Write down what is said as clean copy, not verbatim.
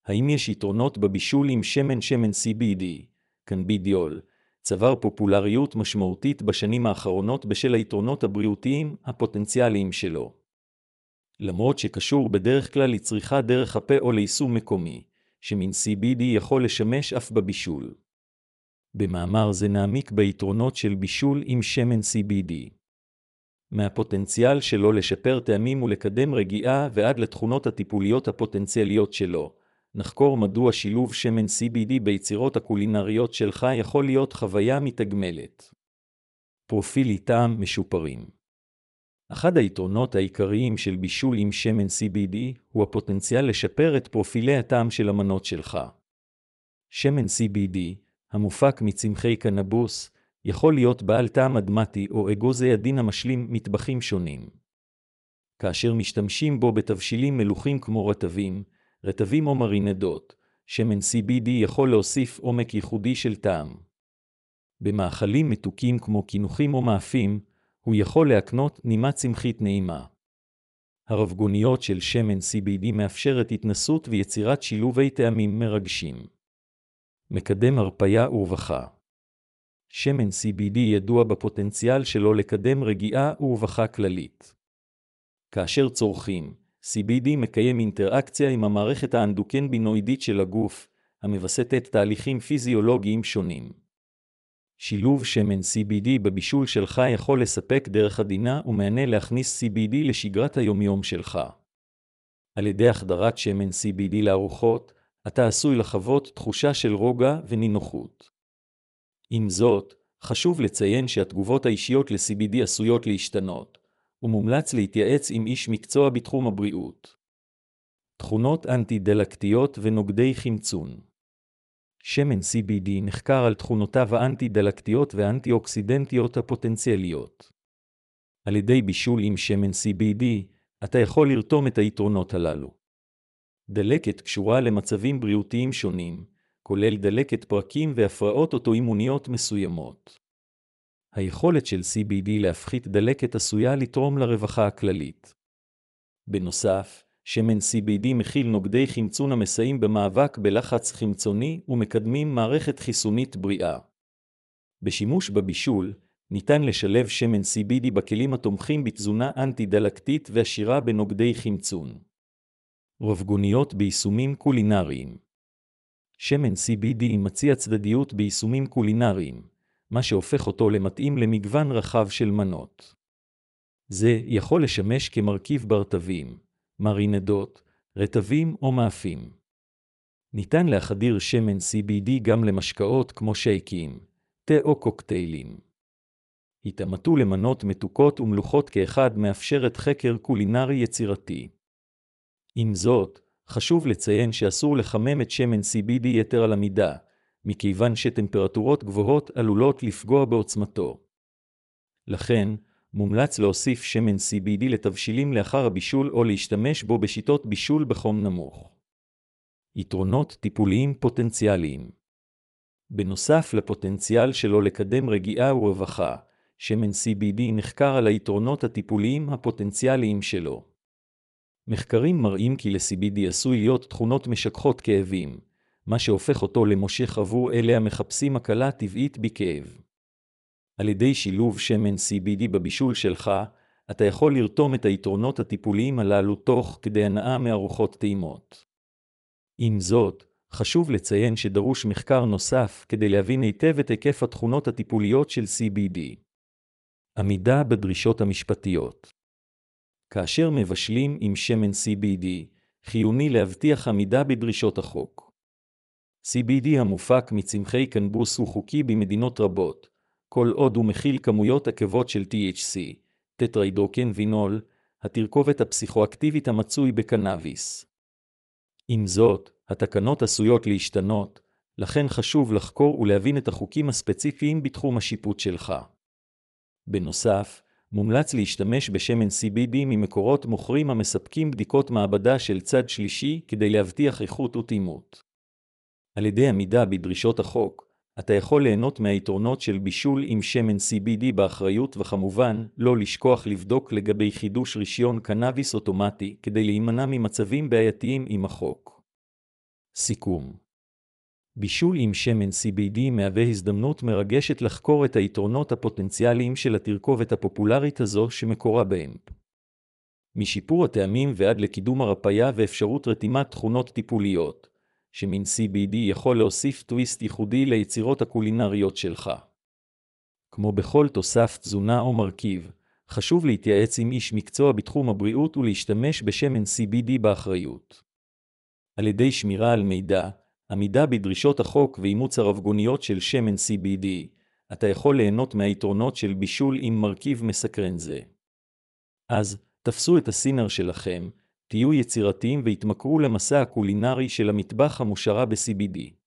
האם יש יתרונות בבישול עם שמן CBD? קנבידיול צבר פופולריות משמעותית בשנים האחרונות בשל היתרונות הבריאותיים הפוטנציאליים שלו. למרות שקשור בדרך כלל לצריכה דרך הפה או ליישום מקומי, שמן CBD יכול לשמש אף בבישול. במאמר זה נעמיק ביתרונות של בישול עם שמן CBD. מהפוטנציאל שלו לשפר טעמים ולקדם רגיעה ועד לתכונות הטיפוליות הפוטנציאליות שלו, נחקור מדוע שילוב שמן CBD ביצירות הקולינריות שלך יכול להיות חוויה מתגמלת. פרופילי טעם משופרים. אחד היתרונות העיקריים של בישול עם שמן CBD הוא הפוטנציאל לשפר את פרופילי הטעם של המנות שלך. שמן CBD, המופק מצמחי קנבוס, יכול להיות בעל טעם אדמתי או אגוזי עדין המשלים מטבחים שונים. כאשר משתמשים בו בתבשילים מלוחים כמו רטבים או מרינדות, שמן CBD יכול להוסיף עומק ייחודי של טעם. במאכלים מתוקים כמו קינוחים או מאפים, הוא יכול להקנות נימה צמחית נעימה. הרבגוניות של שמן CBD מאפשרת התנסות ויצירת שילובי טעמים מרגשים. מקדם הרפיה ורווחה. שמן CBD ידוע בפוטנציאל שלו לקדם רגיעה ורווחה כללית. כאשר צורכים, CBD מקיים אינטראקציה עם המערכת האנדוקנבינואידית של הגוף, המבססת תהליכים פיזיולוגיים שונים. שילוב שמן CBD בבישול שלך יכול לספק דרך עדינה ומענה להכניס CBD לשגרת היומיום שלך. על ידי החדרת שמן CBD לארוחות, אתה עשוי לחוות תחושה של רוגע ונינוחות. עם זאת, חשוב לציין שהתגובות האישיות ל-CBD עשויות להשתנות, ומומלץ להתייעץ עם איש מקצוע בתחום הבריאות. תכונות אנטי-דלקתיות ונוגדי חמצון. שמן CBD נחקר על תכונותיו האנטי-דלקתיות והאנטי-אוקסידנטיות הפוטנציאליות. על ידי בישול עם שמן CBD, אתה יכול לרתום את היתרונות הללו. דלקת קשורה למצבים בריאותיים שונים, כולל דלקת פרקים והפרעות אוטואימוניות מסוימות. היכולת של CBD להפחית דלקת עשויה לתרום לרווחה הכללית. בנוסף, שמן CBD מכיל נוגדי חמצון המסייעים במאבק בלחץ חמצוני ומקדמים מערכת חיסונית בריאה. בשימוש בבישול, ניתן לשלב שמן CBD בכלים התומכים בתזונה אנטי-דלקתית ועשירה בנוגדי חמצון. רבגוניות ביישומים קולינריים. שמן CBD מציע צדדיות ביישומים קולינריים, מה שהופך אותו למתאים למגוון רחב של מנות. זה יכול לשמש כמרכיב ברטבים, מרינדות, רטבים או מאפים. ניתן להחדיר שמן CBD גם למשקאות כמו שייקים, תה או קוקטיילים. התאמתו למנות מתוקות ומלוכות כאחד מאפשרת חקר קולינרי יצירתי. עם זאת, חשוב לציין שאסור לחמם את שמן CBD יתר על המידה, מכיוון שטמפרטורות גבוהות עלולות לפגוע בעוצמתו. לכן, מומלץ להוסיף שמן CBD לתבשילים לאחר הבישול או להשתמש בו בשיטות בישול בחום נמוך. יתרונות טיפוליים פוטנציאליים. בנוסף לפוטנציאל שלו לקדם רגיעה ורווחה, שמן CBD נחקר על היתרונות הטיפוליים הפוטנציאליים שלו. מחקרים מראים כי ל-CBD עשוי להיות תכונות משככות כאבים, מה שהופך אותו למושך עבור אלה המחפשים הקלה טבעית בכאב. על ידי שילוב שמן CBD בבישול שלך, אתה יכול לרתום את היתרונות הטיפוליים הללו תוך כדי הנאה מארוחות טעימות. עם זאת, חשוב לציין שדרוש מחקר נוסף כדי להבין היטב את היקף התכונות הטיפוליות של CBD. עמידה בדרישות המשפטיות. כאשר מבשלים עם שמן CBD, חיוני להבטיח עמידה בדרישות החוק. CBD המופק מצמחי קנבוס הוא חוקי במדינות רבות, כל עוד הוא מכיל כמויות עקבות של THC, טטרהידרוקנבינול, התרכובת הפסיכואקטיבית המצוי בקנאביס. עם זאת, התקנות עשויות להשתנות, לכן חשוב לחקור ולהבין את החוקים הספציפיים בתחום השיפוט שלך. בנוסף, מומלץ להשתמש בשמן CBD ממקורות מוכרים המספקים בדיקות מעבדה של צד שלישי כדי להבטיח איכות ותאימות. על ידי עמידה בדרישות החוק, אתה יכול ליהנות מהיתרונות של בישול עם שמן CBD באחריות וכמובן לא לשכוח לבדוק לגבי חידוש רישיון קנאביס אוטומטי כדי להימנע ממצבים בעייתיים עם החוק. סיכום. בישול עם שמן CBD מהווה הזדמנות מרגשת לחקור את היתרונות הפוטנציאליים של התרכובת הפופולרית הזו שמקורה בהמפ. משיפור הטעמים ועד לקידום הרפאיה ואפשרות רתימת תכונות טיפוליות, שמין CBD יכול להוסיף טוויסט ייחודי ליצירות הקולינריות שלך. כמו בכל תוסף תזונה או מרכיב, חשוב להתייעץ עם איש מקצוע בתחום הבריאות ולהשתמש בשמן CBD באחריות. על ידי שמירה על מידע, עמידה בדרישות החוק ואימוץ הרבגוניות של שמן CBD, אתה יכול ליהנות מהיתרונות של בישול עם מרכיב מסקרן זה. אז, תפסו את הסינר שלכם, תהיו יצירתיים והתמכרו למסע הקולינרי של המטבח המושרה ב-CBD.